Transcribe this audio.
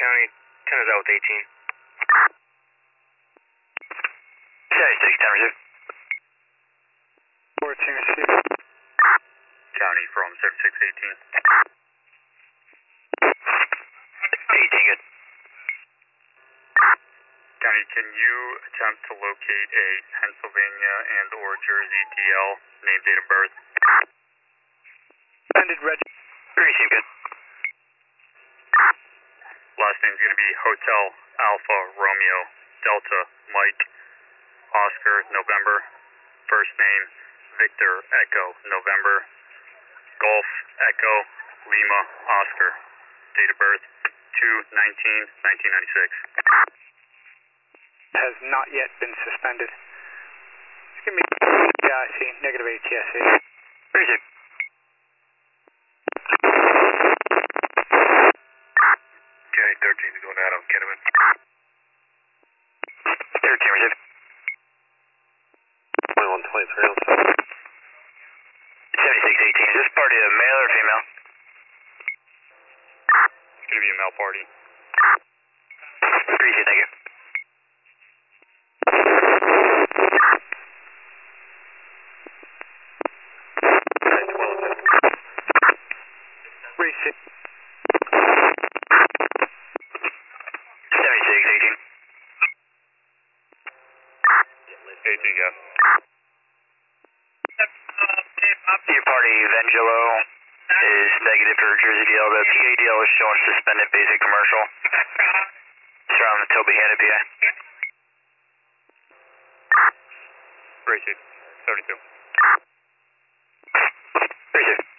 County, 10 is out with 18. 76, 10 receive. 14 receive. County from 7618. 18, good. County, can you attempt to locate a Pennsylvania and or Jersey DL, name, date of birth? Suspended, Reggie. Receive, good. Last name's going to be Hotel Alpha Romeo Delta Mike Oscar November. First name Victor Echo November Golf Echo Lima Oscar. Date of birth 2/19/1996. Has not yet been suspended. Give me PIC, negative ATSA. Receive. County 13 is going out on Kenneman. 13 receive. 2123 on 7618. Is this party a male or female? It's going to be a male party. Appreciate it, thank you. Receive. 7618. 18, yeah. Your party, Vangelo, is negative for Jersey DL. The PA DL is showing suspended basic commercial. It's from Toby Hanna, PA. Receive. 72. Receive.